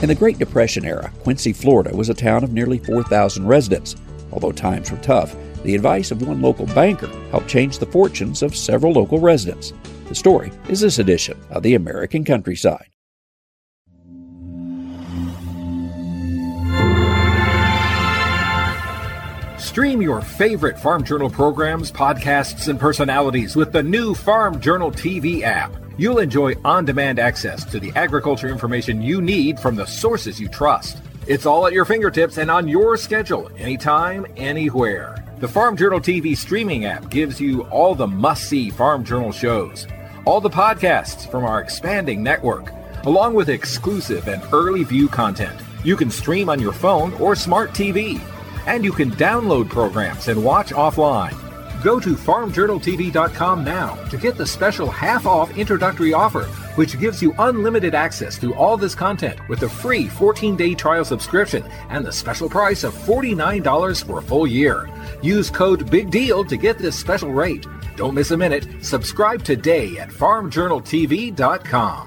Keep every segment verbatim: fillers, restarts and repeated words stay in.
In the Great Depression era, Quincy, Florida was a town of nearly four thousand residents. Although times were tough, the advice of one local banker helped change the fortunes of several local residents. The story is this edition of the American Countryside. Stream your favorite Farm Journal programs, podcasts, and personalities with the new Farm Journal T V app. You'll enjoy on-demand access to the agriculture information you need from the sources you trust. It's all at your fingertips and on your schedule, anytime, anywhere. The Farm Journal T V streaming app gives you all the must-see Farm Journal shows, all the podcasts from our expanding network, along with exclusive and early view content. You can stream on your phone or smart T V. And you can download programs and watch offline. Go to farm journal t v dot com now to get the special half-off introductory offer, which gives you unlimited access to all this content with a free fourteen-day trial subscription and the special price of forty-nine dollars for a full year. Use code BIGDEAL to get this special rate. Don't miss a minute. Subscribe today at farm journal t v dot com.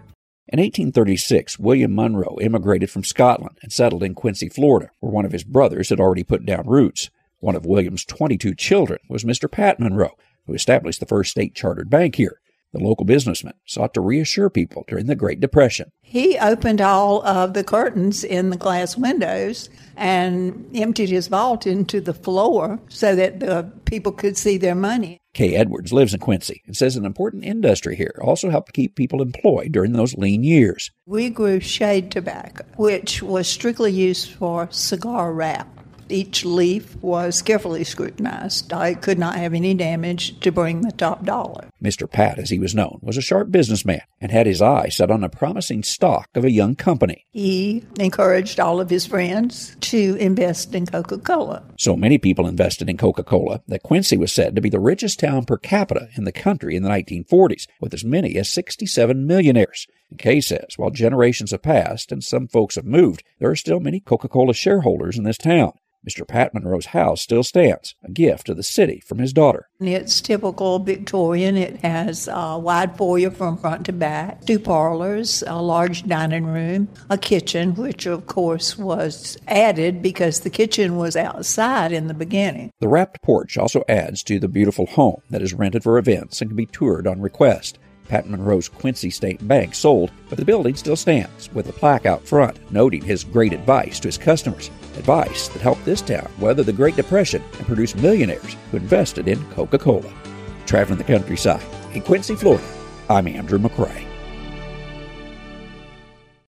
In eighteen thirty-six, William Monroe immigrated from Scotland and settled in Quincy, Florida, where one of his brothers had already put down roots. One of William's twenty-two children was Mister Pat Monroe, who established the first state-chartered bank here. The local businessman sought to reassure people during the Great Depression. He opened all of the curtains in the glass windows and emptied his vault into the floor so that the people could see their money. Kay Edwards lives in Quincy and says an important industry here also helped keep people employed during those lean years. We grew shade tobacco, which was strictly used for cigar wrap. Each leaf was carefully scrutinized. I could not have any damage to bring the top dollar. Mister Pat, as he was known, was a sharp businessman and had his eye set on a promising stock of a young company. He encouraged all of his friends to invest in Coca-Cola. So many people invested in Coca-Cola that Quincy was said to be the richest town per capita in the country in the nineteen forties, with as many as sixty-seven millionaires. And Kay says, while generations have passed and some folks have moved, there are still many Coca-Cola shareholders in this town. Mister Pat Monroe's house still stands, a gift to the city from his daughter. It's typical Victorian. It has a wide foyer from front to back, two parlors, a large dining room, a kitchen, which of course was added because the kitchen was outside in the beginning. The wrapped porch also adds to the beautiful home that is rented for events and can be toured on request. Pat Monroe's Quincy State Bank sold, but the building still stands, with a plaque out front noting his great advice to his customers, advice that helped this town weather the Great Depression and produce millionaires who invested in Coca-Cola. Traveling the countryside in Quincy, Florida, I'm Andrew McCrae.